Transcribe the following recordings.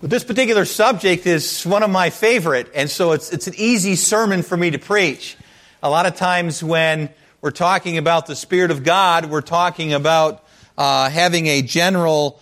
But this particular subject is one of my favorite, and so it's an easy sermon for me to preach. A lot of times when we're talking about the Spirit of God, we're talking about having a general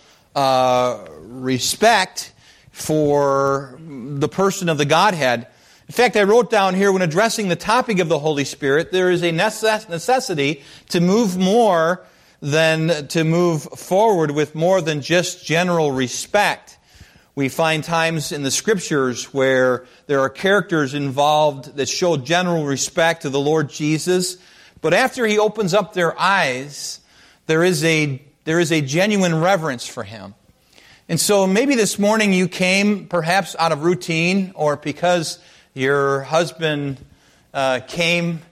respect for the person of the Godhead. In fact, I wrote down here, when addressing the topic of the Holy Spirit, there is a necessity to move more than to move forward with more than just general respect. We find times in the Scriptures where there are characters involved that show general respect to the Lord Jesus, but after He opens up their eyes, there is a genuine reverence for Him. And so maybe this morning you came perhaps out of routine, or because your husband came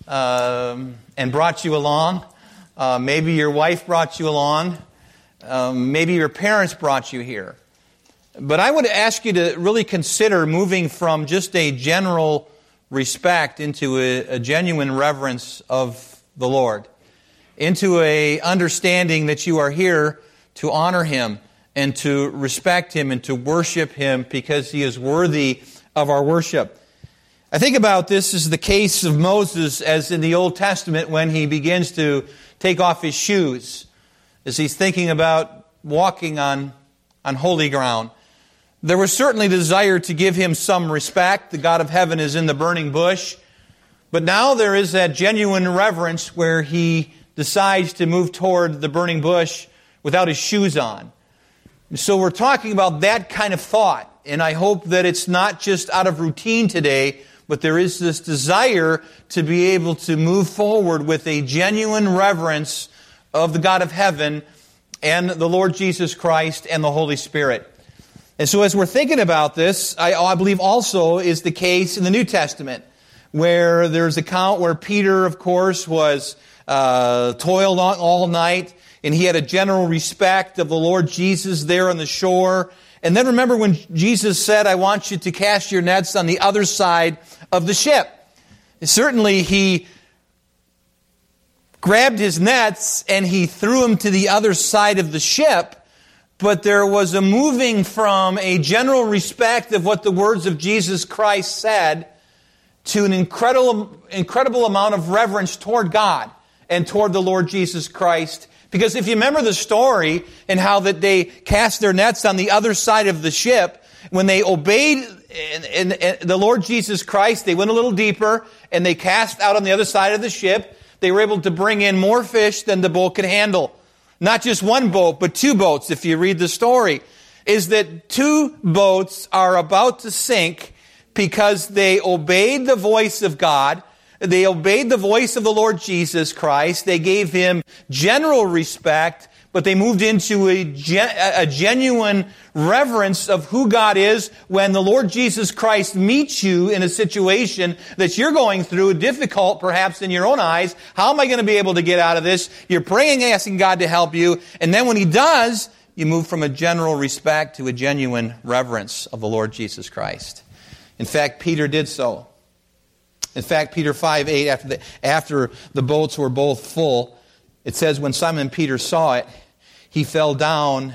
and brought you along. Maybe your wife brought you along. Maybe your parents brought you here. But I would ask you to really consider moving from just a general respect into a genuine reverence of the Lord, into a understanding that you are here to honor Him and to respect Him and to worship Him because He is worthy of our worship. I think about this as the case of Moses as in the Old Testament when he begins to take off his shoes, as he's thinking about walking on holy ground. There was certainly desire to give him some respect. The God of heaven is in the burning bush. But now there is that genuine reverence where he decides to move toward the burning bush without his shoes on. So we're talking about that kind of thought. And I hope that it's not just out of routine today, but there is this desire to be able to move forward with a genuine reverence of the God of heaven and the Lord Jesus Christ and the Holy Spirit. And so as we're thinking about this, I believe also is the case in the New Testament, where there's an account where Peter, of course, was toiled all night, and he had a general respect of the Lord Jesus there on the shore. And then remember when Jesus said, I want you to cast your nets on the other side of the ship. And certainly he grabbed his nets and he threw them to the other side of the ship. But there was a moving from a general respect of what the words of Jesus Christ said to an incredible amount of reverence toward God and toward the Lord Jesus Christ. Because if you remember the story and how that they cast their nets on the other side of the ship, when they obeyed in the Lord Jesus Christ, they went a little deeper and they cast out on the other side of the ship. They were able to bring in more fish than the boat could handle. Not just one boat, but two boats, if you read the story. Is that two boats are about to sink because they obeyed the voice of God. They obeyed the voice of the Lord Jesus Christ. They gave Him general respect, but they moved into a genuine reverence of who God is when the Lord Jesus Christ meets you in a situation that you're going through, difficult perhaps in your own eyes. How am I going to be able to get out of this? You're praying, asking God to help you, and then when He does, you move from a general respect to a genuine reverence of the Lord Jesus Christ. In fact, Peter did so. In fact, Peter 5:8, after the boats were both full, it says, when Simon Peter saw it, he fell down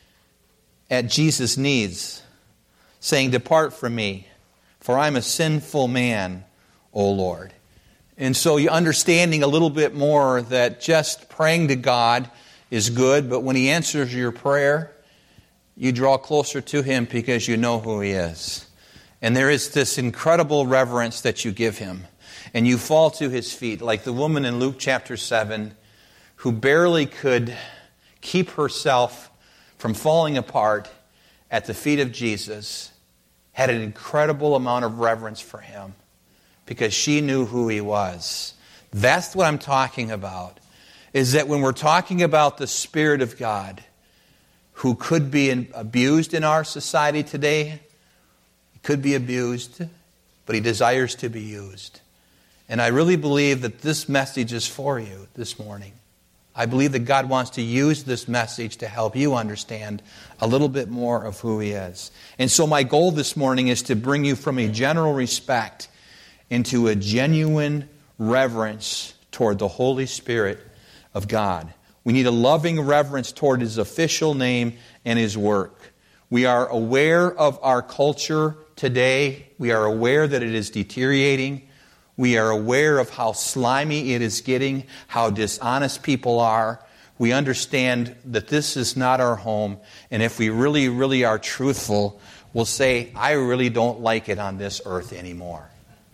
at Jesus' knees, saying, depart from me, for I'm a sinful man, O Lord. And so you're understanding a little bit more that just praying to God is good, but when He answers your prayer, you draw closer to Him because you know who He is. And there is this incredible reverence that you give Him. And you fall to His feet, like the woman in Luke chapter 7, who barely could keep herself from falling apart at the feet of Jesus, had an incredible amount of reverence for Him because she knew who He was. That's what I'm talking about, is that when we're talking about the Spirit of God, who could be abused in our society today, could be abused, but He desires to be used. And I really believe that this message is for you this morning. I believe that God wants to use this message to help you understand a little bit more of who He is. And so my goal this morning is to bring you from a general respect into a genuine reverence toward the Holy Spirit of God. We need a loving reverence toward His official name and His work. We are aware of our culture today. We are aware that it is deteriorating. We are aware of how slimy it is getting, how dishonest people are. We understand that this is not our home. And if we really, really are truthful, we'll say, I really don't like it on this earth anymore.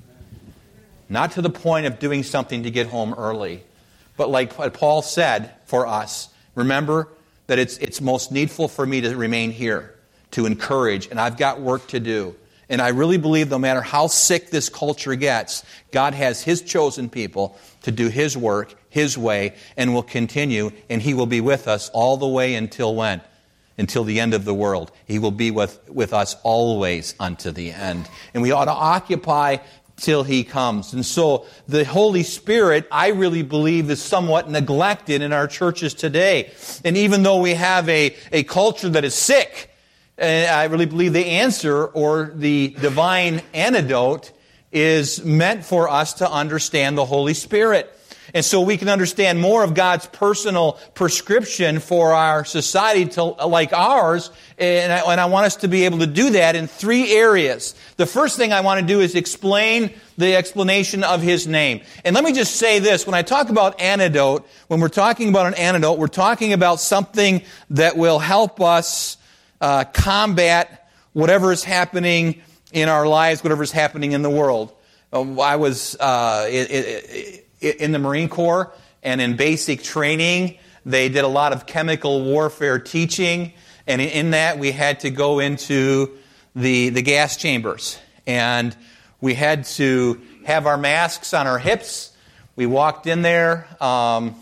Not to the point of doing something to get home early, but like what Paul said for us, remember that it's most needful for me to remain here, to encourage, and I've got work to do. And I really believe no matter how sick this culture gets, God has His chosen people to do His work, His way, and will continue, and He will be with us all the way until when? Until the end of the world. He will be with us always unto the end. And we ought to occupy till He comes. And so the Holy Spirit, I really believe, is somewhat neglected in our churches today. And even though we have a culture that is sick, and I really believe the answer or the divine antidote is meant for us to understand the Holy Spirit. And so we can understand more of God's personal prescription for our society like ours. And I want us to be able to do that in 3 areas. The first thing I want to do is explain the explanation of His name. And let me just say this. When I talk about antidote, when we're talking about an antidote, we're talking about something that will help us combat whatever is happening in our lives, whatever is happening in the world. I was in the Marine Corps, and in basic training, they did a lot of chemical warfare teaching, and in that we had to go into the gas chambers, and we had to have our masks on our hips. We walked in there, and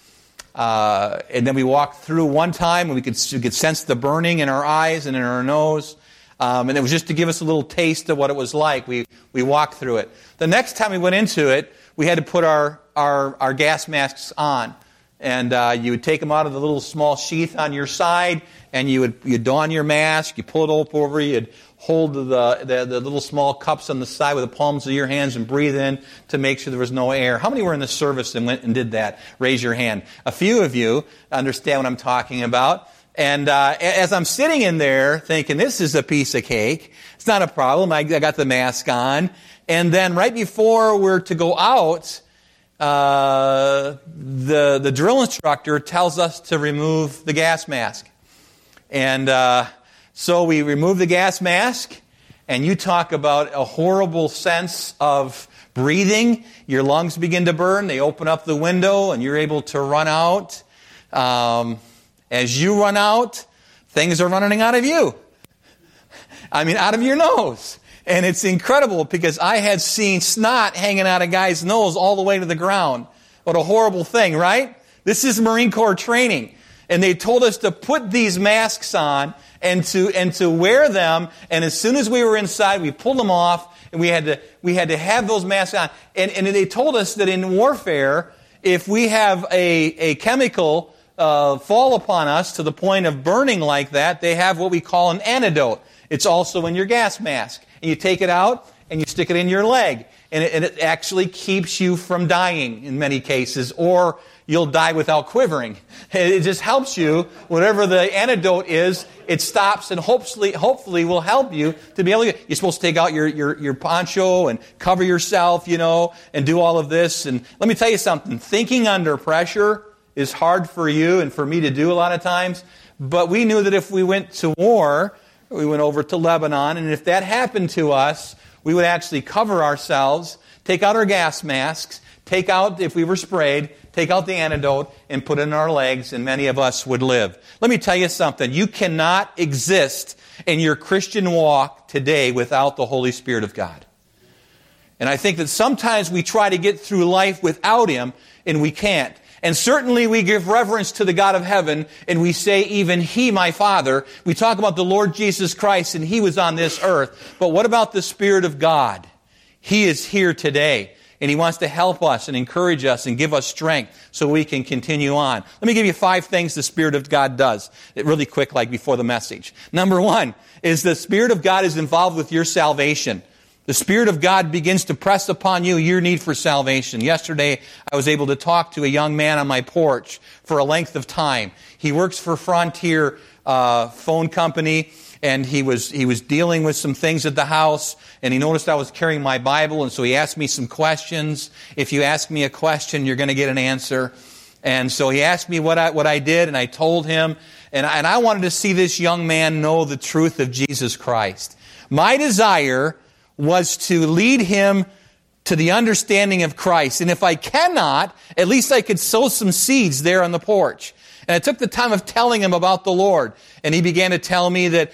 then we walked through one time, and we could sense the burning in our eyes and in our nose. And it was just to give us a little taste of what it was like. We walked through it. The next time we went into it, we had to put our gas masks on. And you would take them out of the little small sheath on your side, and you'd don your mask, you pull it up over, you'd hold the little small cups on the side with the palms of your hands and breathe in to make sure there was no air. How many were in the service and went and did that? Raise your hand. A few of you understand what I'm talking about. And as I'm sitting in there thinking, this is a piece of cake, it's not a problem, I got the mask on. And then right before we're to go out, the drill instructor tells us to remove the gas mask. And so we remove the gas mask, and you talk about a horrible sense of breathing. Your lungs begin to burn, they open up the window, and you're able to run out. As you run out, things are running out of you. I mean, out of your nose. And it's incredible because I had seen snot hanging out of guys' nose all the way to the ground. What a horrible thing, right? This is Marine Corps training. And they told us to put these masks on and to wear them. And as soon as we were inside, we pulled them off, and we had to have those masks on. And they told us that in warfare, if we have a chemical fall upon us to the point of burning like that, they have what we call an antidote. It's also in your gas mask. And you take it out and you stick it in your leg. And it actually keeps you from dying in many cases, or you'll die without quivering. It just helps you. Whatever the antidote is, it stops and hopefully will help you to be able to. You're supposed to take out your poncho and cover yourself, and do all of this. And let me tell you something. Thinking under pressure is hard for you and for me to do a lot of times. But we knew that if we went to war, we went over to Lebanon, and if that happened to us, we would actually cover ourselves, take out our gas masks, take out, if we were sprayed, take out the antidote and put it in our legs, and many of us would live. Let me tell you something. You cannot exist in your Christian walk today without the Holy Spirit of God. And I think that sometimes we try to get through life without Him, and we can't. And certainly we give reverence to the God of heaven, and we say, even He, my Father. We talk about the Lord Jesus Christ, and He was on this earth. But what about the Spirit of God? He is here today, and He wants to help us and encourage us and give us strength so we can continue on. Let me give you 5 things the Spirit of God does, really quick, like before the message. Number 1 is the Spirit of God is involved with your salvation. The Spirit of God begins to press upon you your need for salvation. Yesterday, I was able to talk to a young man on my porch for a length of time. He works for Frontier Phone Company, and he was dealing with some things at the house, and he noticed I was carrying my Bible, and so he asked me some questions. If you ask me a question, you're going to get an answer. And so he asked me what I did, and I told him, and I wanted to see this young man know the truth of Jesus Christ. My desire was to lead him to the understanding of Christ. And if I cannot, at least I could sow some seeds there on the porch. And I took the time of telling him about the Lord. And he began to tell me that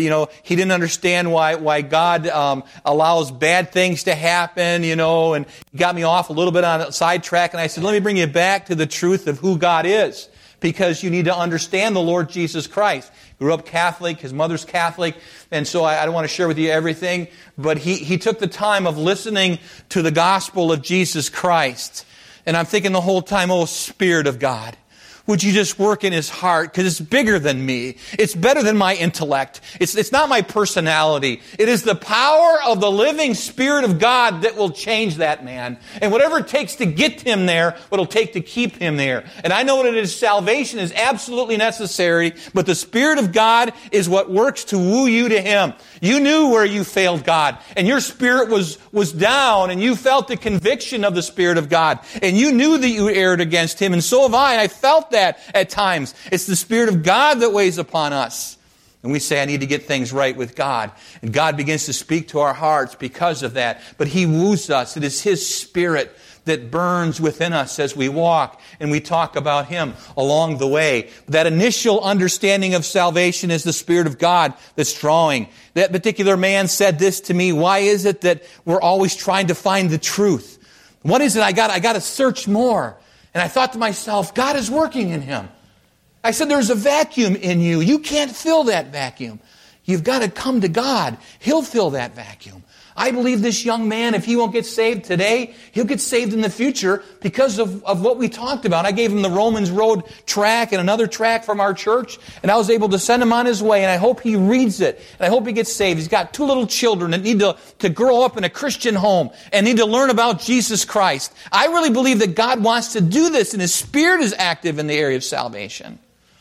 he didn't understand why God allows bad things to happen, and he got me off a little bit on a sidetrack. And I said, let me bring you back to the truth of who God is, because you need to understand the Lord Jesus Christ. Grew up Catholic, his mother's Catholic, and so I don't want to share with you everything, but he took the time of listening to the gospel of Jesus Christ. And I'm thinking the whole time, oh, Spirit of God, would you just work in his heart? Because it's bigger than me. It's better than my intellect. It's not my personality. It is the power of the living Spirit of God that will change that man. And whatever it takes to get him there, what it'll take to keep him there. And I know that his salvation is absolutely necessary, but the Spirit of God is what works to woo you to him. You knew where you failed God, and your spirit was down, and you felt the conviction of the Spirit of God, and you knew that you erred against him, and so have I, and I felt that at times. It's the Spirit of God that weighs upon us. And we say, I need to get things right with God. And God begins to speak to our hearts because of that. But he woos us. It is his Spirit that burns within us as we walk and we talk about him along the way. That initial understanding of salvation is the Spirit of God that's drawing. That particular man said this to me, why is it that we're always trying to find the truth? What is it I got to search more? And I thought to myself, God is working in him. I said, there's a vacuum in you. You can't fill that vacuum. You've got to come to God. He'll fill that vacuum. I believe this young man, if he won't get saved today, he'll get saved in the future because of what we talked about. I gave him the Romans Road tract and another tract from our church, and I was able to send him on his way, and I hope he reads it, and I hope he gets saved. He's got 2 little children that need to grow up in a Christian home and need to learn about Jesus Christ. I really believe that God wants to do this, and his Spirit is active in the area of salvation.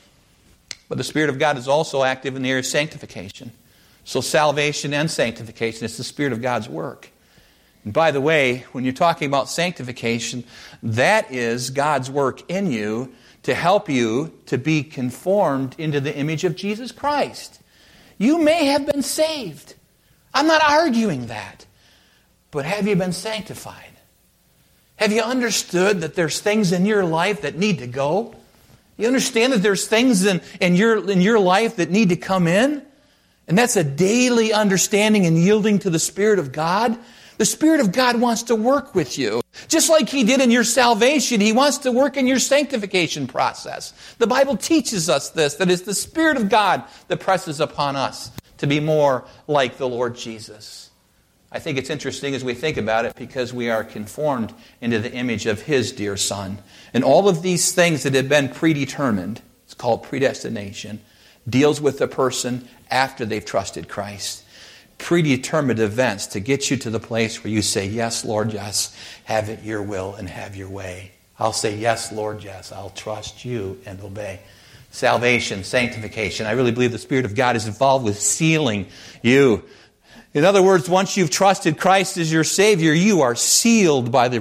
But the Spirit of God is also active in the area of sanctification. So salvation and sanctification, it's the Spirit of God's work. And by the way, when you're talking about sanctification, that is God's work in you to help you to be conformed into the image of Jesus Christ. You may have been saved. I'm not arguing that. But have you been sanctified? Have you understood that there's things in your life that need to go? You understand that there's things in your life that need to come in? And that's a daily understanding and yielding to the Spirit of God. The Spirit of God wants to work with you. Just like he did in your salvation, he wants to work in your sanctification process. The Bible teaches us this, that it's the Spirit of God that presses upon us to be more like the Lord Jesus. I think it's interesting as we think about it because we are conformed into the image of his dear Son. And all of these things that have been predetermined, it's called predestination, deals with the person after they've trusted Christ. Predetermined events to get you to the place where you say, yes, Lord, yes, have it your will and have your way. I'll say, yes, Lord, yes, I'll trust you and obey. Salvation, sanctification. I really believe the Spirit of God is involved with sealing you. In other words, once you've trusted Christ as your Savior, you are sealed by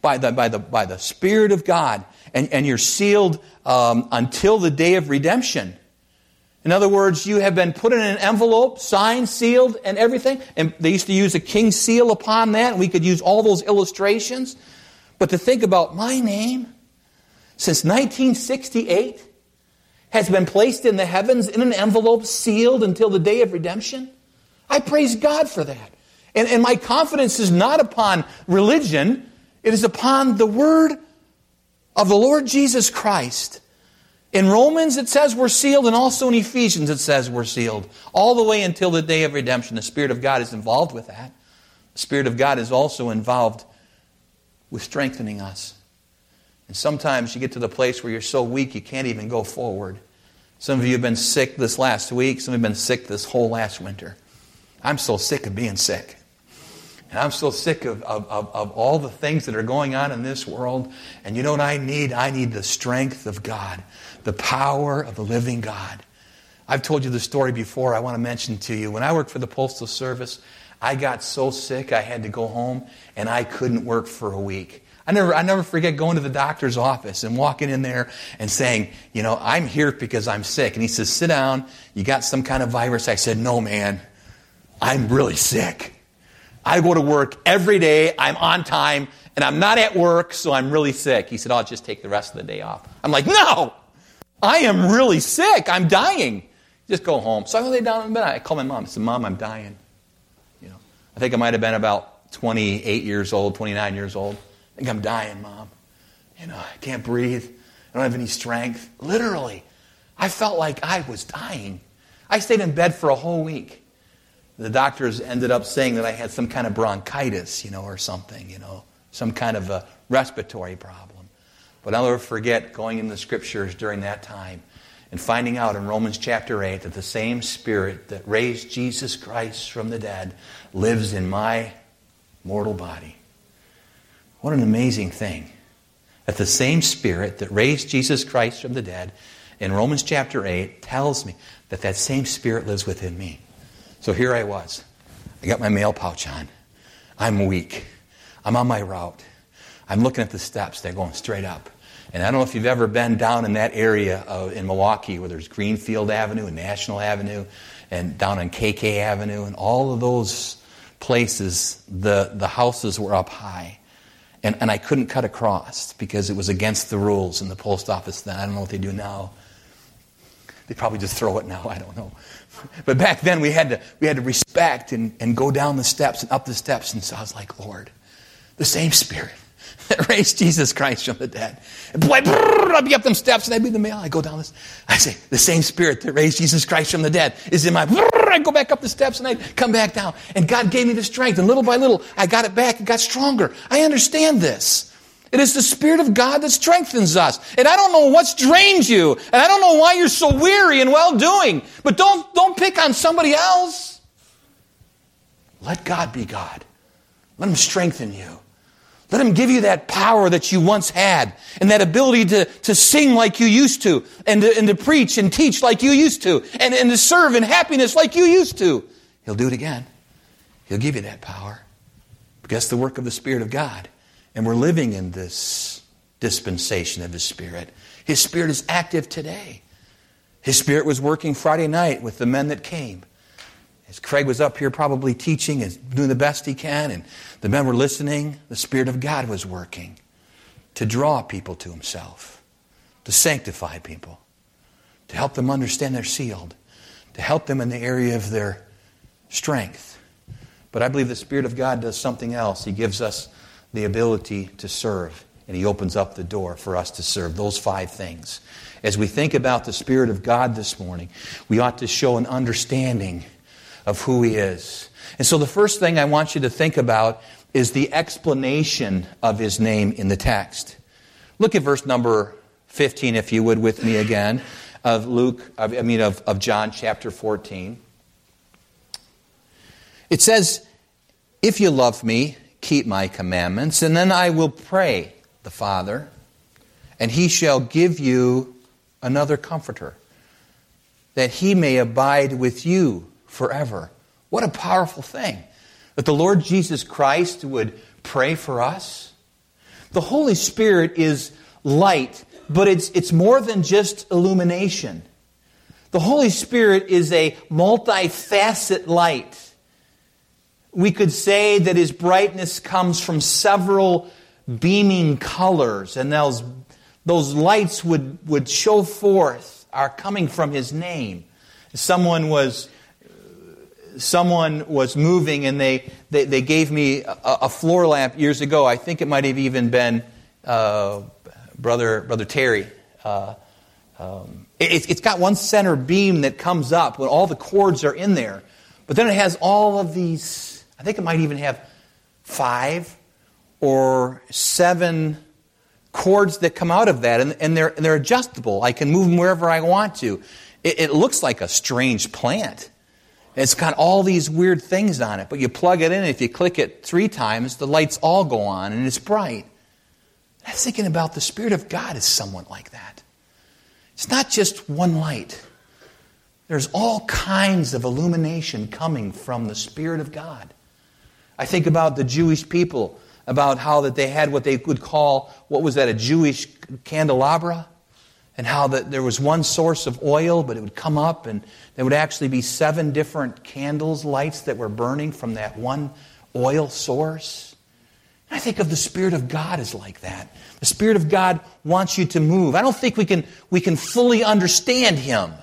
the Spirit of God. And you're sealed until the day of redemption. In other words, you have been put in an envelope, signed, sealed, and everything. And they used to use a king's seal upon that. And we could use all those illustrations. But to think about my name, since 1968, has been placed in the heavens in an envelope, sealed until the day of redemption. I praise God for that. And my confidence is not upon religion. It is upon the word of the Lord Jesus Christ. In Romans it says we're sealed, and also in Ephesians it says we're sealed. All the way until the day of redemption. The Spirit of God is involved with that. The Spirit of God is also involved with strengthening us. And sometimes you get to the place where you're so weak you can't even go forward. Some of you have been sick this last week. Some have been sick this whole last winter. I'm so sick of being sick. And I'm so sick of all the things that are going on in this world. And you know what I need? I need the strength of God. The power of the living God. I've told you the story before. I want to mention to you. When I worked for the Postal Service, I got so sick I had to go home, and I couldn't work for a week. I never forget going to the doctor's office and walking in there and saying, I'm here because I'm sick. And he says, sit down. You got some kind of virus? I said, no, man. I'm really sick. I go to work every day. I'm on time, and I'm not at work, so I'm really sick. He said, I'll just take the rest of the day off. I'm like, no, I am really sick. I'm dying. Just go home. So I lay down in bed. I called my mom. I said, Mom, I'm dying. I think I might have been about 28 years old, 29 years old. I think I'm dying, Mom. I can't breathe. I don't have any strength. Literally, I felt like I was dying. I stayed in bed for a whole week. The doctors ended up saying that I had some kind of bronchitis, or something, some kind of a respiratory problem. But I'll never forget going in the Scriptures during that time and finding out in Romans chapter 8 that the same Spirit that raised Jesus Christ from the dead lives in my mortal body. What an amazing thing. That the same Spirit that raised Jesus Christ from the dead in Romans chapter 8 tells me that that same Spirit lives within me. So here I was. I got my mail pouch on. I'm weak. I'm on my route. I'm looking at the steps. They're going straight up. And I don't know if you've ever been down in that area in Milwaukee where there's Greenfield Avenue and National Avenue and down on KK Avenue and all of those places, the houses were up high. And I couldn't cut across because it was against the rules in the post office then. I don't know what they do now. They probably just throw it now. I don't know. But back then we had to respect and go down the steps and up the steps. And so I was like, Lord, the same Spirit that raised Jesus Christ from the dead. And boy, I'd be up them steps and I'd be in the mail. I go down this. I say, the same Spirit that raised Jesus Christ from the dead is in my... I'd go back up the steps and I'd come back down. And God gave me the strength. And little by little, I got it back. It got stronger. I understand this. It is the Spirit of God that strengthens us. And I don't know what's drained you. And I don't know why you're so weary and well-doing. But don't pick on somebody else. Let God be God. Let Him strengthen you. Let Him give you that power that you once had and that ability to sing like you used to and to preach and teach like you used to and to serve in happiness like you used to. He'll do it again. He'll give you that power because that's the work of the Spirit of God. And we're living in this dispensation of His Spirit. His Spirit is active today. His Spirit was working Friday night with the men that came. As Craig was up here probably teaching and doing the best he can, and the men were listening, the Spirit of God was working to draw people to Himself, to sanctify people, to help them understand they're sealed, to help them in the area of their strength. But I believe the Spirit of God does something else. He gives us the ability to serve, and He opens up the door for us to serve. Those 5 things. As we think about the Spirit of God this morning, we ought to show an understanding of who He is. And so the first thing I want you to think about is the explanation of His name in the text. Look at verse number 15, if you would, with me again, of John chapter 14. It says, if you love me, keep my commandments, and then I will pray the Father, and He shall give you another comforter, that He may abide with you forever. What a powerful thing. That the Lord Jesus Christ would pray for us. The Holy Spirit is light, but it's more than just illumination. The Holy Spirit is a multifaceted light. We could say that His brightness comes from several beaming colors, and those lights would show forth are coming from His name. Someone was moving, and they gave me a floor lamp years ago. I think it might have even been Brother Terry. It's got one center beam that comes up when all the cords are in there. But then it has all of these, I think it might even have 5 or 7 cords that come out of that. And they're adjustable. I can move them wherever I want to. It looks like a strange plant. It's got all these weird things on it, but you plug it in, and if you click it 3 times, the lights all go on, and it's bright. I was thinking about the Spirit of God is somewhat like that. It's not just one light. there's all kinds of illumination coming from the Spirit of God. I think about the Jewish people, about how that they had what they would call, what was that, a Jewish candelabra? And how that there was one source of oil, but it would come up and there would actually be 7 different candles, lights that were burning from that one oil source. And I think of the Spirit of God as like that. The Spirit of God wants you to move. I don't think we can fully understand Him.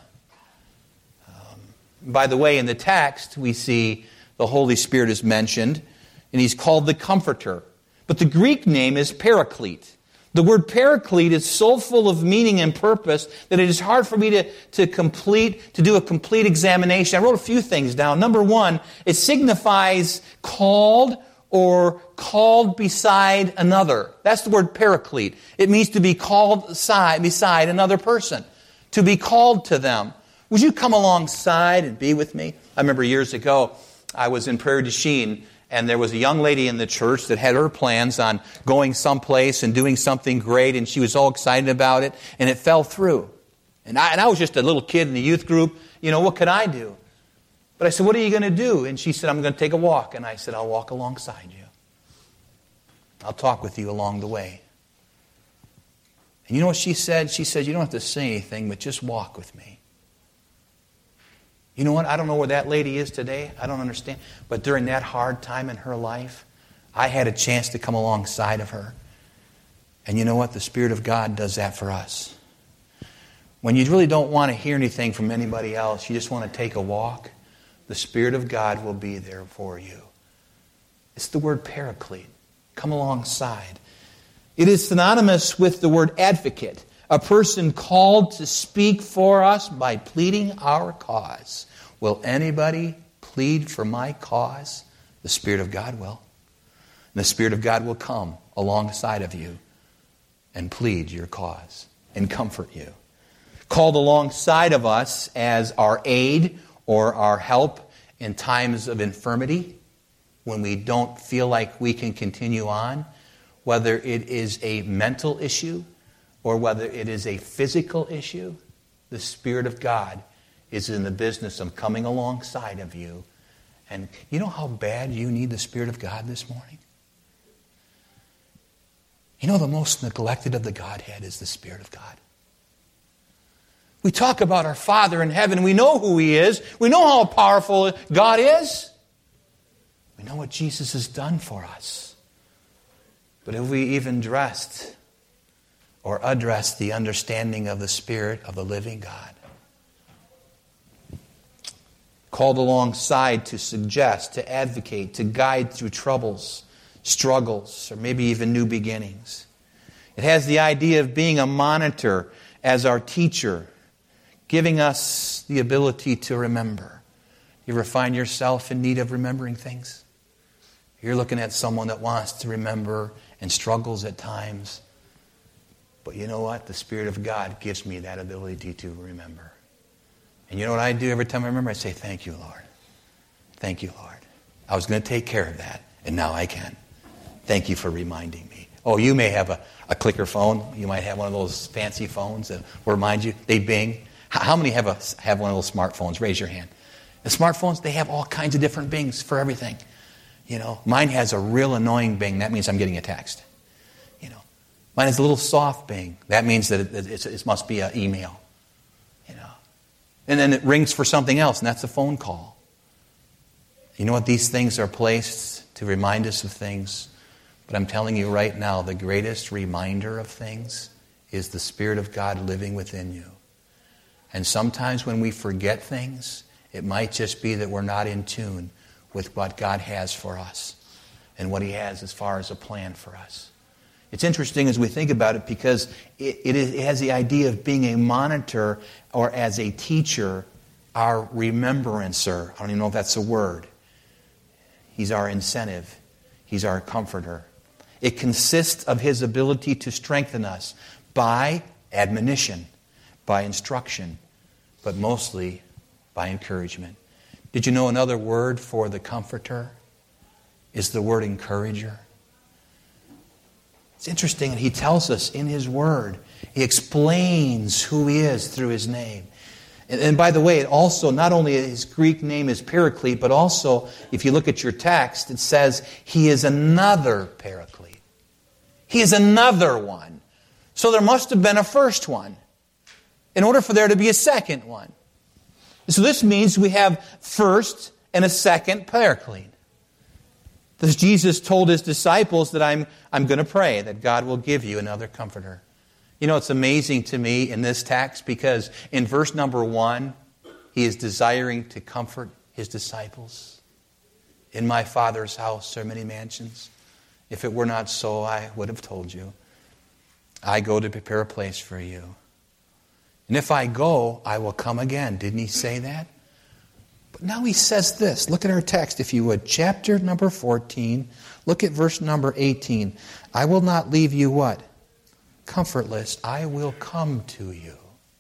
By the way, in the text, we see the Holy Spirit is mentioned, and He's called the Comforter. But the Greek name is Paraclete. The word Paraclete is so full of meaning and purpose that it is hard for me to do a complete examination. I wrote a few things down. Number 1, it signifies called or called beside another. That's the word Paraclete. It means to be called beside another person, to be called to them. Would you come alongside and be with me? I remember years ago, I was in Prairie du Chien, and there was a young lady in the church that had her plans on going someplace and doing something great, and she was all excited about it, and it fell through. And I was just a little kid in the youth group. What could I do? But I said, what are you going to do? And she said, I'm going to take a walk. And I said, I'll walk alongside you. I'll talk with you along the way. And you know what she said? She said, you don't have to say anything, but just walk with me. You know what? I don't know where that lady is today. I don't understand. But during that hard time in her life, I had a chance to come alongside of her. And you know what? The Spirit of God does that for us. When you really don't want to hear anything from anybody else, you just want to take a walk, the Spirit of God will be there for you. It's the word Paraclete. Come alongside. It is synonymous with the word advocate, a person called to speak for us by pleading our cause. Will anybody plead for my cause? The Spirit of God will. And the Spirit of God will come alongside of you and plead your cause and comfort you. Called alongside of us as our aid or our help in times of infirmity, when we don't feel like we can continue on, whether it is a mental issue or whether it is a physical issue, the Spirit of God is in the business of coming alongside of you. And you know how bad you need the Spirit of God this morning? You know, the most neglected of the Godhead is the Spirit of God. We talk about our Father in heaven. We know who He is. We know how powerful God is. We know what Jesus has done for us. But have we even addressed the understanding of the Spirit of the living God? Called alongside to suggest, to advocate, to guide through troubles, struggles, or maybe even new beginnings. It has the idea of being a monitor as our teacher, giving us the ability to remember. You ever find yourself in need of remembering things? You're looking at someone that wants to remember and struggles at times. But you know what? The Spirit of God gives me that ability to remember. And you know what I do every time I remember? I say, thank you, Lord. Thank you, Lord. I was going to take care of that, and now I can. Thank you for reminding me. Oh, you may have a clicker phone. You might have one of those fancy phones that will remind you. They bing. How many have one of those smartphones? Raise your hand. The smartphones, they have all kinds of different bings for everything. You know, mine has a real annoying bing. That means I'm getting a text. You know, mine has a little soft bing. That means that it must be an email. You know, and then it rings for something else, and that's a phone call. You know what? These things are placed to remind us of things. But I'm telling you right now, the greatest reminder of things is the Spirit of God living within you. And sometimes when we forget things, it might just be that we're not in tune with what God has for us and what He has as far as a plan for us. It's interesting as we think about it because it has the idea of being a monitor or as a teacher, our remembrancer. I don't even know if that's a word. He's our incentive. He's our comforter. It consists of His ability to strengthen us by admonition, by instruction, but mostly by encouragement. Did you know another word for the comforter is the word encourager? It's interesting that He tells us in His Word. He explains who He is through His name. And by the way, it also, not only his Greek name is Paraclete, but also, if you look at your text, it says he is another Paraclete. He is another one. So there must have been a first one in order for there to be a second one. So this means we have first and a second Paraclete. As Jesus told his disciples that I'm going to pray that God will give you another comforter. You know, it's amazing to me in this text because in verse number 1, he is desiring to comfort his disciples. In my Father's house are many mansions. If it were not so, I would have told you. I go to prepare a place for you. And if I go, I will come again. Didn't he say that? But now he says this. Look at our text, if you would. Chapter number 14. Look at verse number 18. I will not leave you what? Comfortless. I will come to you.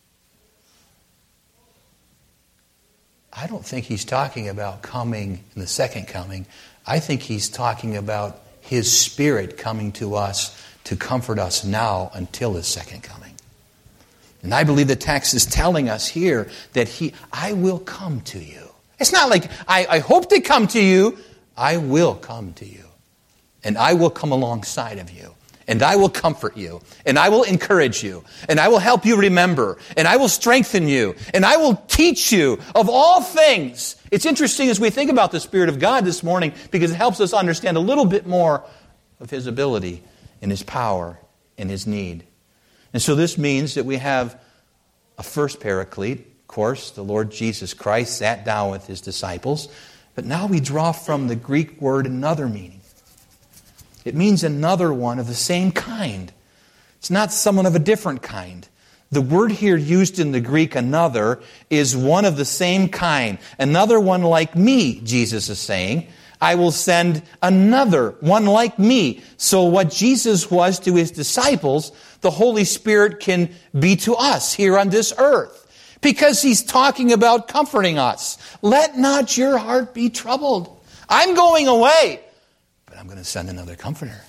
I don't think he's talking about coming in the second coming. I think he's talking about his Spirit coming to us to comfort us now until his second coming. And I believe the text is telling us here that I will come to you. It's not like, I hope to come to you. I will come to you. And I will come alongside of you. And I will comfort you. And I will encourage you. And I will help you remember. And I will strengthen you. And I will teach you of all things. It's interesting as we think about the Spirit of God this morning because it helps us understand a little bit more of his ability and his power and his need. And so this means that we have a first Paraclete. Of course, the Lord Jesus Christ sat down with his disciples. But now we draw from the Greek word another meaning. It means another one of the same kind. It's not someone of a different kind. The word here used in the Greek, another, is one of the same kind. Another one like me, Jesus is saying. I will send another one like me. So what Jesus was to his disciples, the Holy Spirit can be to us here on this earth. Because he's talking about comforting us. Let not your heart be troubled. I'm going away, but I'm going to send another comforter.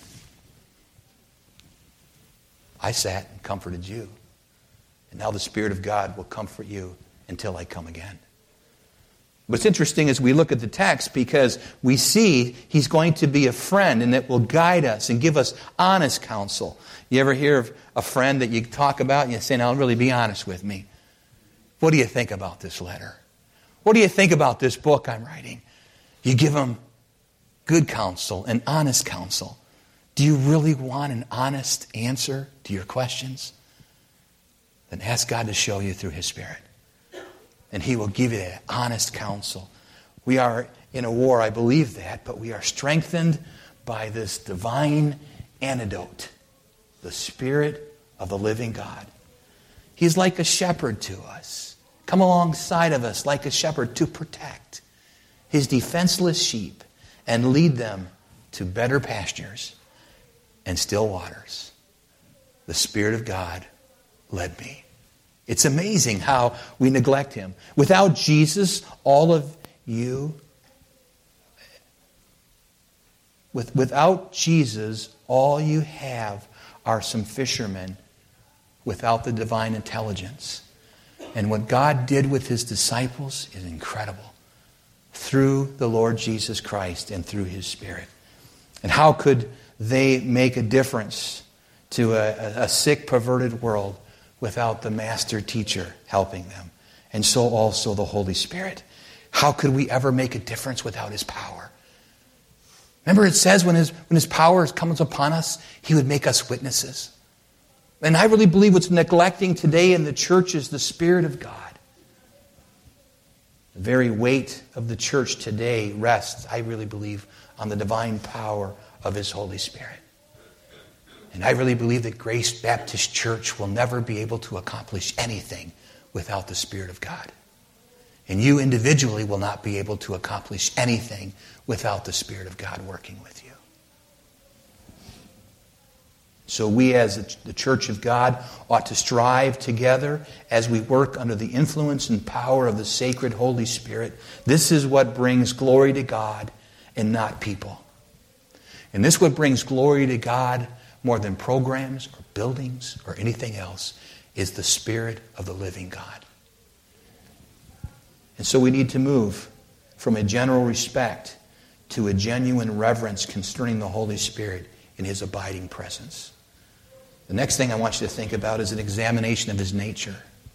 I sat and comforted you. And now the Spirit of God will comfort you until I come again. What's interesting is we look at the text because we see he's going to be a friend and that will guide us and give us honest counsel. You ever hear of a friend that you talk about and you say, now really be honest with me. What do you think about this letter? What do you think about this book I'm writing? You give them good counsel and honest counsel. Do you really want an honest answer to your questions? Then ask God to show you through his Spirit. And he will give you that honest counsel. We are in a war, I believe that, but we are strengthened by this divine antidote, the Spirit of the living God. He's like a shepherd to us. Come alongside of us like a shepherd to protect his defenseless sheep and lead them to better pastures and still waters. The Spirit of God led me. It's amazing how we neglect him. Without Jesus, all of you, without Jesus, all you have are some fishermen without the divine intelligence. And what God did with his disciples is incredible. Through the Lord Jesus Christ and through his Spirit. And how could they make a difference to a sick, perverted world without the master teacher helping them? And so also the Holy Spirit. How could we ever make a difference without his power? Remember it says when his power comes upon us, he would make us witnesses. And I really believe what's neglecting today in the church is the Spirit of God. The very weight of the church today rests, I really believe, on the divine power of his Holy Spirit. And I really believe that Grace Baptist Church will never be able to accomplish anything without the Spirit of God. And you individually will not be able to accomplish anything without the Spirit of God working with you. So we as the Church of God ought to strive together as we work under the influence and power of the sacred Holy Spirit. This is what brings glory to God and not people. And this is what brings glory to God more than programs or buildings or anything else, is the Spirit of the living God. And so we need to move from a general respect to a genuine reverence concerning the Holy Spirit in His abiding presence. The next thing I want you to think about is an examination of His nature.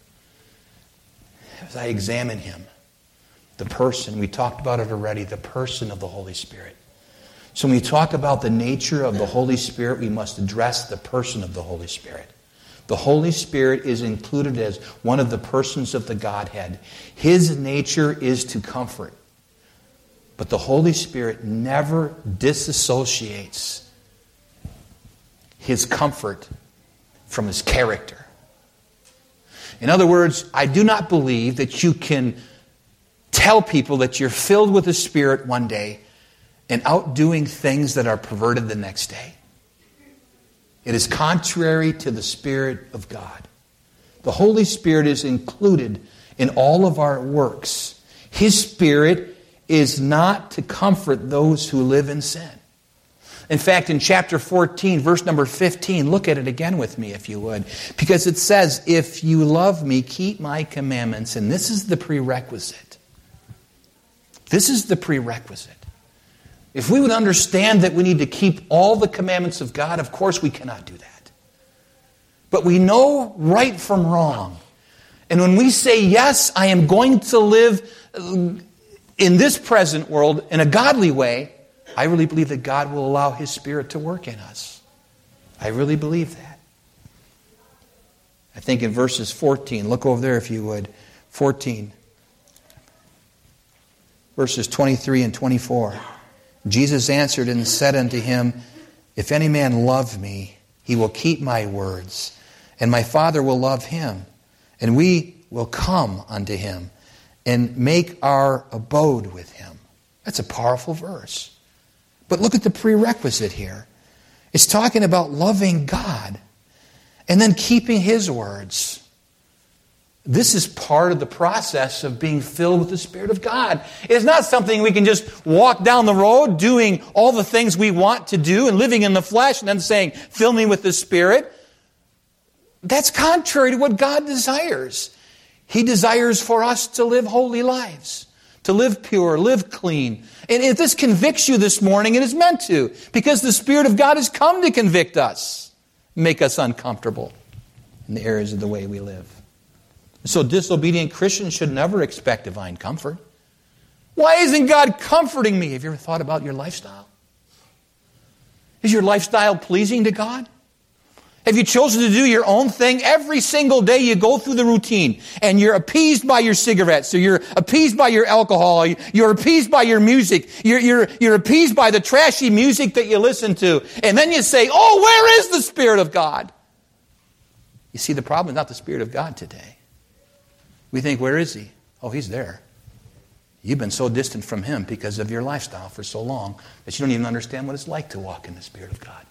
As I examine Him, the person, we talked about it already, the person of the Holy Spirit. So when we talk about the nature of the Holy Spirit, we must address the person of the Holy Spirit. The Holy Spirit is included as one of the persons of the Godhead. His nature is to comfort. But the Holy Spirit never disassociates His comfort from His character. In other words, I do not believe that you can tell people that you're filled with the Spirit one day and out doing things that are perverted the next day. It is contrary to the Spirit of God. The Holy Spirit is included in all of our works. His Spirit is not to comfort those who live in sin. In fact, in chapter 14, verse number 15, look at it again with me if you would. Because it says, if you love me, keep my commandments. And this is the prerequisite. This is the prerequisite. If we would understand that we need to keep all the commandments of God, of course we cannot do that. But we know right from wrong. And when we say, yes, I am going to live in this present world in a godly way, I really believe that God will allow His Spirit to work in us. I really believe that. I think in verses 14, look over there if you would, 14. Verses 23 and 24. Jesus answered and said unto him, if any man love me, he will keep my words, and my Father will love him, and we will come unto him and make our abode with him. That's a powerful verse. But look at the prerequisite here. It's talking about loving God and then keeping His words. This is part of the process of being filled with the Spirit of God. It's not something we can just walk down the road doing all the things we want to do and living in the flesh and then saying, fill me with the Spirit. That's contrary to what God desires. He desires for us to live holy lives, to live pure, live clean. And if this convicts you this morning, it is meant to, because the Spirit of God has come to convict us, make us uncomfortable in the areas of the way we live. So disobedient Christians should never expect divine comfort. Why isn't God comforting me? Have you ever thought about your lifestyle? Is your lifestyle pleasing to God? Have you chosen to do your own thing? Every single day you go through the routine and you're appeased by your cigarettes, so you're appeased by your alcohol, you're appeased by your music, you're appeased by the trashy music that you listen to, and then you say, oh, where is the Spirit of God? You see, the problem is not the Spirit of God today. We think, where is He? Oh, He's there. You've been so distant from Him because of your lifestyle for so long that you don't even understand what it's like to walk in the Spirit of God.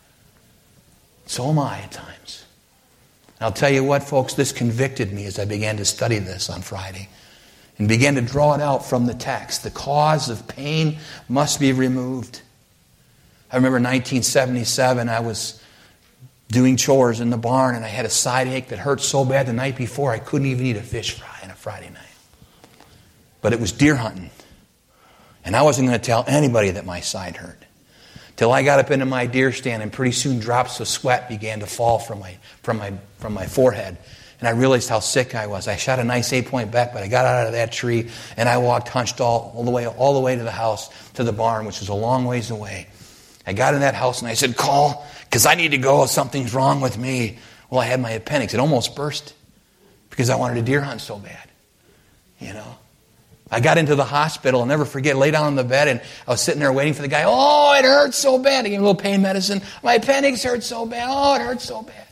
So am I at times. And I'll tell you what, folks, this convicted me as I began to study this on Friday and began to draw it out from the text. The cause of pain must be removed. I remember 1977, I was doing chores in the barn and I had a side ache that hurt so bad the night before I couldn't even eat a fish fry on a Friday night. But it was deer hunting. And I wasn't going to tell anybody that my side hurt. Till I got up into my deer stand and pretty soon drops of sweat began to fall from my forehead. And I realized how sick I was. I shot a nice 8-point buck, but I got out of that tree and I walked hunched all the way to the house, to the barn, which was a long ways away. I got in that house and I said, call, because I need to go. Something's wrong with me. Well, I had my appendix. It almost burst because I wanted to deer hunt so bad. You know. I got into the hospital. I'll never forget, lay down on the bed and I was sitting there waiting for the guy. Oh, it hurts so bad. I gave him a little pain medicine. My appendix hurts so bad. Oh, it hurts so bad.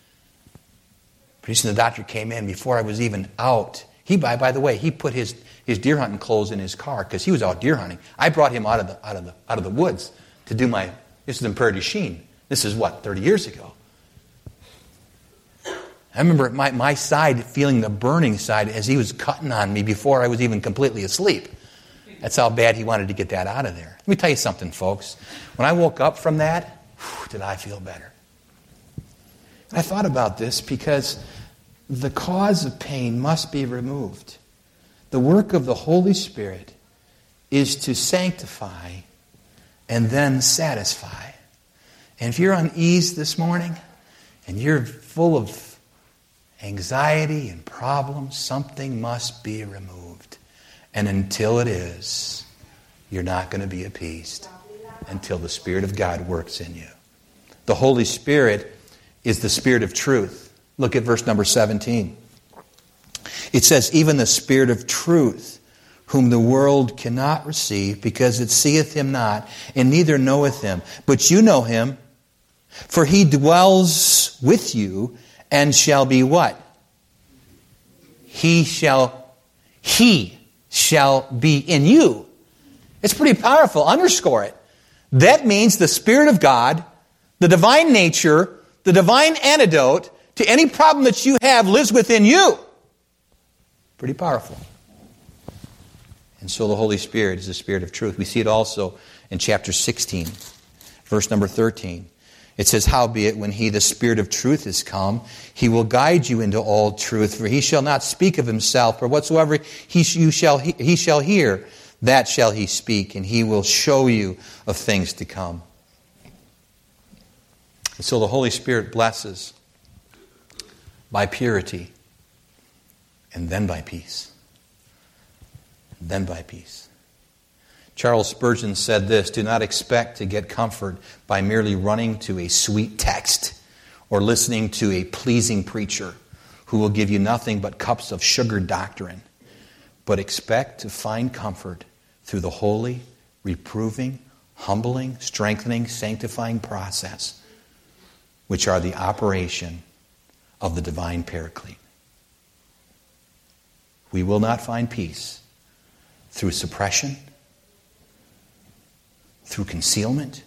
Pretty soon the doctor came in before I was even out. By the way, he put his deer hunting clothes in his car because he was out deer hunting. I brought him out of the woods to do this is in Prairie du Chien. This is 30 years ago. I remember my side feeling the burning side as he was cutting on me before I was even completely asleep. That's how bad he wanted to get that out of there. Let me tell you something, folks. When I woke up from that, did I feel better. I thought about this because the cause of pain must be removed. The work of the Holy Spirit is to sanctify and then satisfy. And if you're uneased this morning and you're full of anxiety and problems, something must be removed. And until it is, you're not going to be appeased until the Spirit of God works in you. The Holy Spirit is the Spirit of truth. Look at verse number 17. It says, even the Spirit of truth, whom the world cannot receive, because it seeth him not, and neither knoweth him. But you know him, for he dwells with you, and shall be what? He shall be in you. It's pretty powerful. Underscore it. That means the Spirit of God, the divine nature, the divine antidote to any problem that you have lives within you. Pretty powerful. And so the Holy Spirit is the Spirit of truth. We see it also in chapter 16, verse number 13. It says, howbeit, when he, the Spirit of truth, is come, he will guide you into all truth, for he shall not speak of himself, but whatsoever he shall hear, that shall he speak, and he will show you of things to come. And so the Holy Spirit blesses by purity, and then by peace. Then by peace. Charles Spurgeon said this, do not expect to get comfort by merely running to a sweet text or listening to a pleasing preacher who will give you nothing but cups of sugared doctrine, but expect to find comfort through the holy, reproving, humbling, strengthening, sanctifying process, which are the operation of the divine Paraclete. We will not find peace through suppression, through concealment.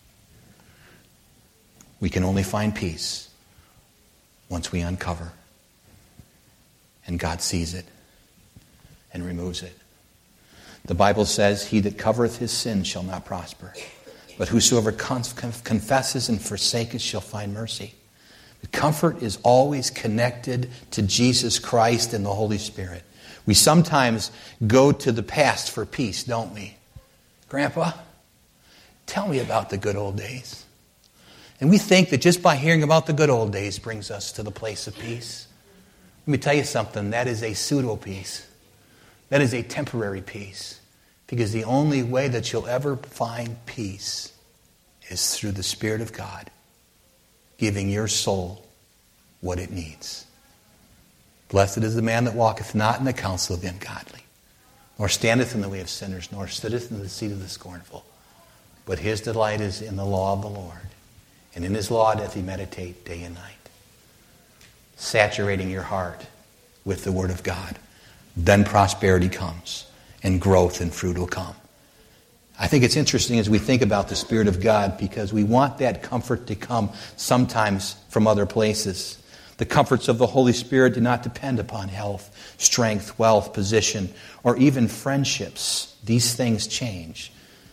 We can only find peace once we uncover. And God sees it and removes it. The Bible says, he that covereth his sin shall not prosper. But whosoever confesses and forsaketh shall find mercy. The comfort is always connected to Jesus Christ and the Holy Spirit. We sometimes go to the past for peace, don't we? Grandpa, tell me about the good old days. And we think that just by hearing about the good old days brings us to the place of peace. Let me tell you something. That is a pseudo-peace. That is a temporary peace. Because the only way that you'll ever find peace is through the Spirit of God giving your soul what it needs. Blessed is the man that walketh not in the counsel of the ungodly, nor standeth in the way of sinners, nor sitteth in the seat of the scornful. But his delight is in the law of the Lord, and in his law doth he meditate day and night. Saturating your heart with the Word of God. Then prosperity comes, and growth and fruit will come. I think it's interesting as we think about the Spirit of God, because we want that comfort to come sometimes from other places. The comforts of the Holy Spirit do not depend upon health, strength, wealth, position, or even friendships. These things change.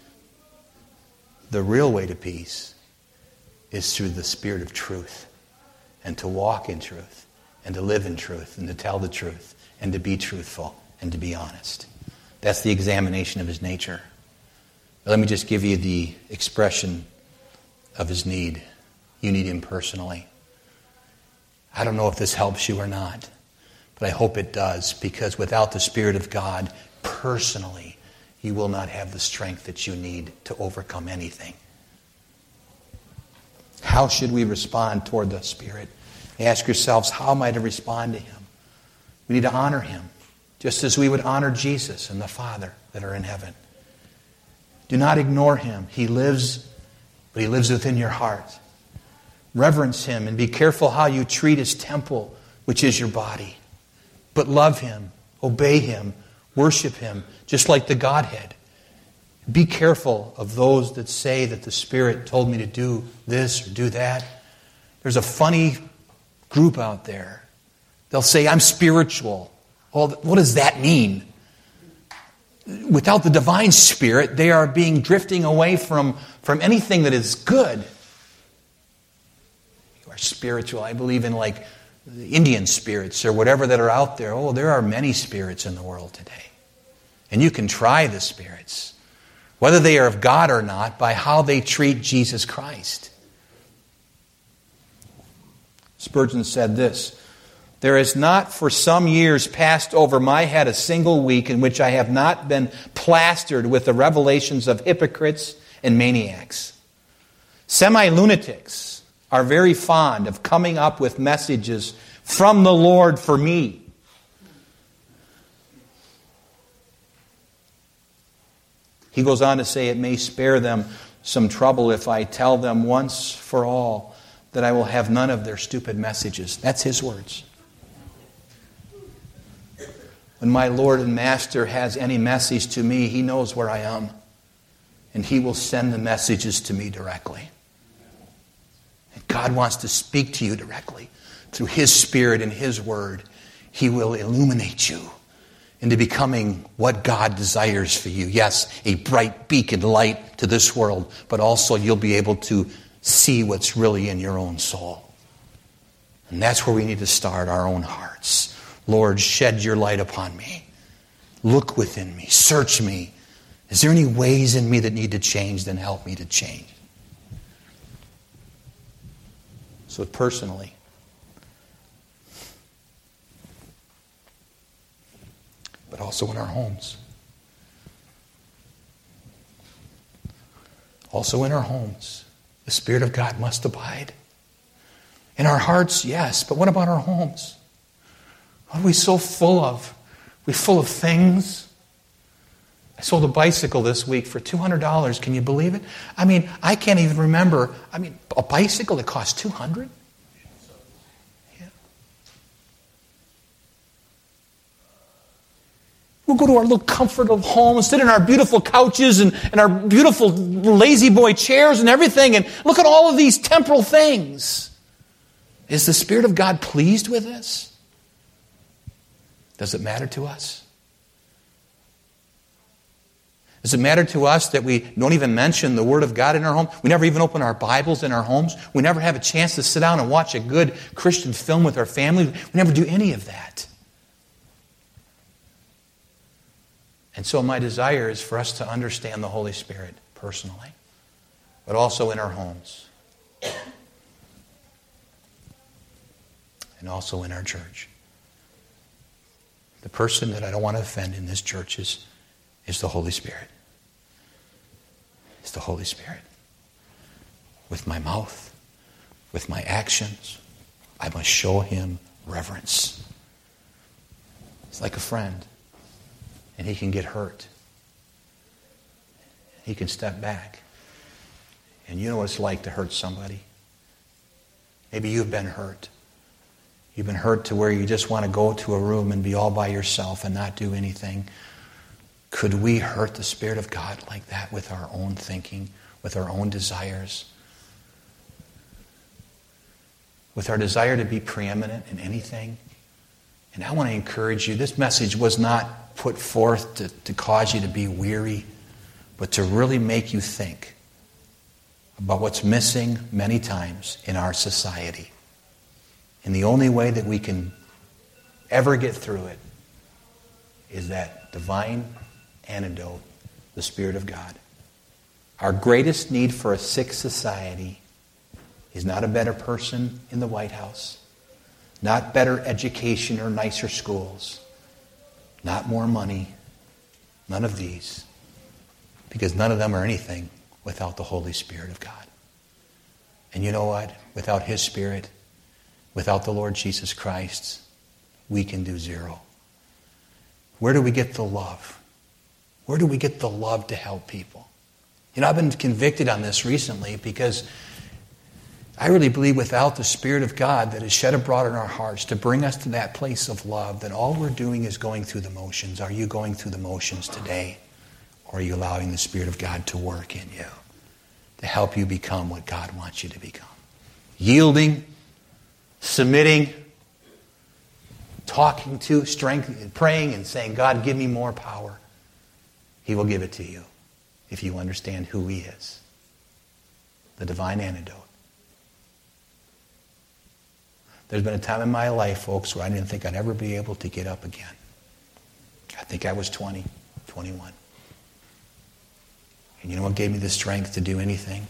The real way to peace is through the Spirit of truth, and to walk in truth, and to live in truth, and to tell the truth, and to be truthful, and to be honest. That's the examination of his nature. But let me just give you the expression of his need. You need him personally. I don't know if this helps you or not, but I hope it does, because without the Spirit of God personally, you will not have the strength that you need to overcome anything. How should we respond toward the Spirit? Ask yourselves, how am I to respond to him? We need to honor him, just as we would honor Jesus and the Father that are in heaven. Do not ignore him. He lives, but he lives within your heart. Reverence him and be careful how you treat his temple, which is your body. But love him, obey him, worship him, just like the Godhead. Be careful of those that say that the Spirit told me to do this or do that. There's a funny group out there. They'll say, I'm spiritual. Well, what does that mean? Without the divine Spirit, they are drifting away from anything that is good. You are spiritual. I believe in the Indian spirits or whatever that are out there. Oh, there are many spirits in the world today. And you can try the spirits, whether they are of God or not, by how they treat Jesus Christ. Spurgeon said this, "There has not for some years passed over my head a single week in which I have not been plastered with the revelations of hypocrites and maniacs. Semi-lunatics are very fond of coming up with messages from the Lord for me. He goes on to say, it may spare them some trouble if I tell them once for all that I will have none of their stupid messages. That's his words. When my Lord and Master has any message to me, He knows where I am. And He will send the messages to me directly. And God wants to speak to you directly. Through His Spirit and His Word, He will illuminate you into becoming what God desires for you. Yes, a bright beacon light to this world, but also you'll be able to see what's really in your own soul. And that's where we need to start, our own hearts. Lord, shed your light upon me. Look within me. Search me. Is there any ways in me that need to change? Then help me to change. So personally, but also in our homes. Also in our homes, the Spirit of God must abide. In our hearts, yes, but what about our homes? What are we so full of? We're full of things. I sold a bicycle this week for $200. Can you believe it? I mean, I can't even remember. I mean, a bicycle that costs $200? Yeah. We'll go to our little comfortable home, sit in our beautiful couches and our beautiful lazy boy chairs and everything, and look at all of these temporal things. Is the Spirit of God pleased with this? Does it matter to us? Does it matter to us that we don't even mention the Word of God in our home? We never even open our Bibles in our homes. We never have a chance to sit down and watch a good Christian film with our family. We never do any of that. And so my desire is for us to understand the Holy Spirit personally, but also in our homes. And also in our church. The person that I don't want to offend in this church is the Holy Spirit. It's the Holy Spirit. With my mouth, with my actions, I must show Him reverence. It's like a friend, and he can get hurt. He can step back. And you know what it's like to hurt somebody. Maybe you've been hurt. You've been hurt to where you just want to go to a room and be all by yourself and not do anything. Could we hurt the Spirit of God like that with our own thinking, with our own desires? With our desire to be preeminent in anything? And I want to encourage you, this message was not put forth to cause you to be weary, but to really make you think about what's missing many times in our society. And the only way that we can ever get through it is that divine antidote, the Spirit of God. Our greatest need for a sick society is not a better person in the White House, not better education or nicer schools, not more money, none of these, because none of them are anything without the Holy Spirit of God. And you know what? Without His Spirit, without the Lord Jesus Christ, we can do zero. Where do we get the love? Where do we get the love to help people? You know, I've been convicted on this recently because I really believe without the Spirit of God that is shed abroad in our hearts to bring us to that place of love, that all we're doing is going through the motions. Are you going through the motions today? Or are you allowing the Spirit of God to work in you to help you become what God wants you to become? Yielding, submitting, talking to, strengthening, praying and saying, God, give me more power. He will give it to you if you understand who He is. The divine antidote. There's been a time in my life, folks, where I didn't think I'd ever be able to get up again. I think I was 20, 21. And you know what gave me the strength to do anything?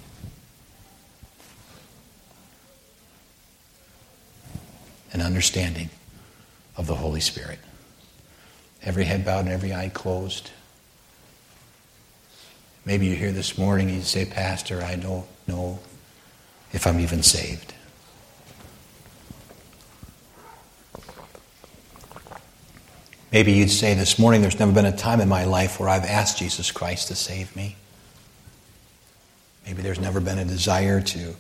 An understanding of the Holy Spirit. Every head bowed and every eye closed. Maybe you're here this morning and you say, Pastor, I don't know if I'm even saved. Maybe you'd say this morning, there's never been a time in my life where I've asked Jesus Christ to save me. Maybe there's never been a desire to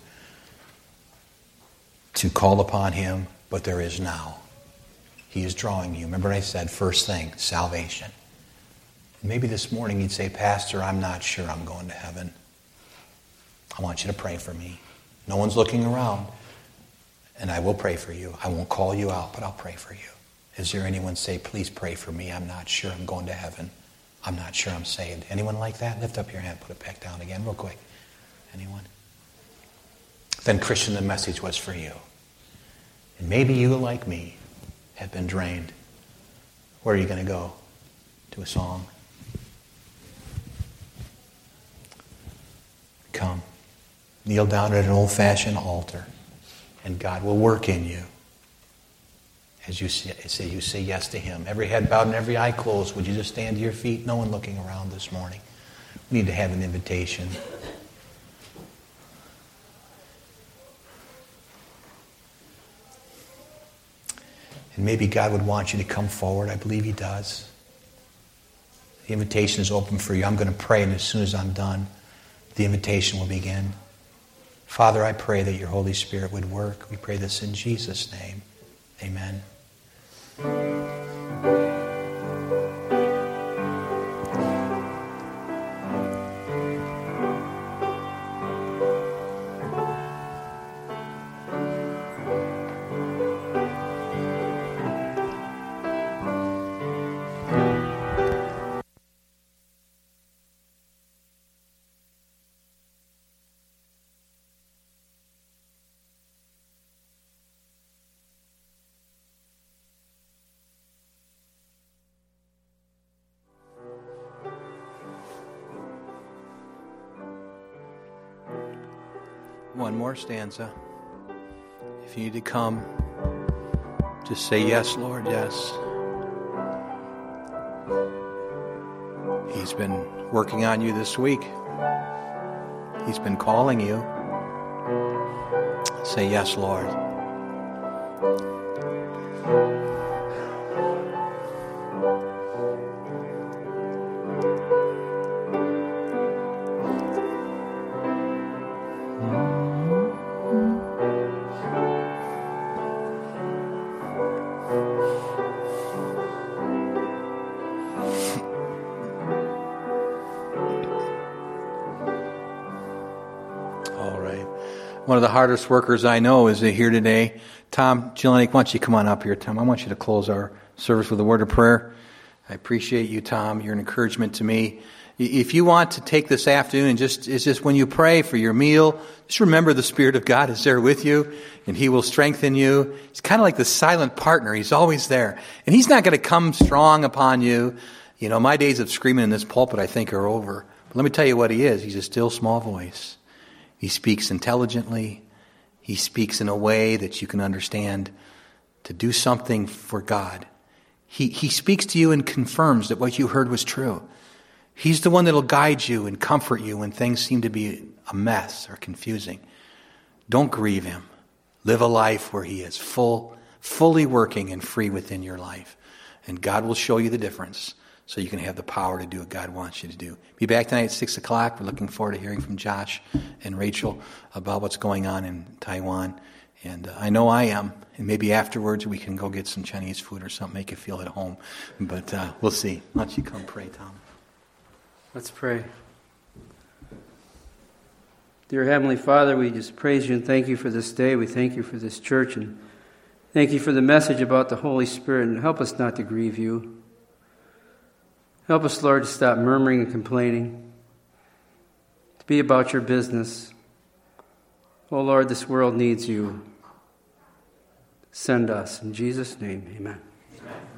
call upon Him, but there is now. He is drawing you. Remember I said, first thing, salvation. Maybe this morning you'd say, Pastor, I'm not sure I'm going to heaven. I want you to pray for me. No one's looking around, and I will pray for you. I won't call you out, but I'll pray for you. Is there anyone say, please pray for me? I'm not sure I'm going to heaven. I'm not sure I'm saved. Anyone like that? Lift up your hand. Put it back down again real quick. Anyone? Then, Christian, the message was for you. And maybe you, like me, have been drained. Where are you going to go? To a song? Come. Kneel down at an old-fashioned altar, and God will work in you. As you say yes to Him. Every head bowed and every eye closed. Would you just stand to your feet? No one looking around this morning. We need to have an invitation. And maybe God would want you to come forward. I believe He does. The invitation is open for you. I'm going to pray, and as soon as I'm done, the invitation will begin. Father, I pray that your Holy Spirit would work. We pray this in Jesus' name. Amen. One more stanza. If you need to come, just say, yes, Lord, yes. He's been working on you this week. He's been calling you. Say, yes, Lord. One of the hardest workers I know is here today. Tom Jelinek, why don't you come on up here, Tom? I want you to close our service with a word of prayer. I appreciate you, Tom. You're an encouragement to me. If you want to take this afternoon and it's just when you pray for your meal, just remember the Spirit of God is there with you, and He will strengthen you. He's kind of like the silent partner. He's always there. And He's not going to come strong upon you. You know, my days of screaming in this pulpit, I think, are over. But let me tell you what He is. He's a still small voice. He speaks intelligently. He speaks in a way that you can understand to do something for God. He speaks to you and confirms that what you heard was true. He's the one that will guide you and comfort you when things seem to be a mess or confusing. Don't grieve Him. Live a life where He is fully working and free within your life. And God will show you the difference so you can have the power to do what God wants you to do. Be back tonight at 6 o'clock. We're looking forward to hearing from Josh and Rachel about what's going on in Taiwan. And I know I am. And maybe afterwards we can go get some Chinese food or something, make you feel at home. But we'll see. Why don't you come pray, Tom? Let's pray. Dear Heavenly Father, we just praise You and thank You for this day. We thank You for this church and thank You for the message about the Holy Spirit. And help us not to grieve You. Help us, Lord, to stop murmuring and complaining, to be about Your business. Oh, Lord, this world needs You. Send us. In Jesus' name, amen. Amen.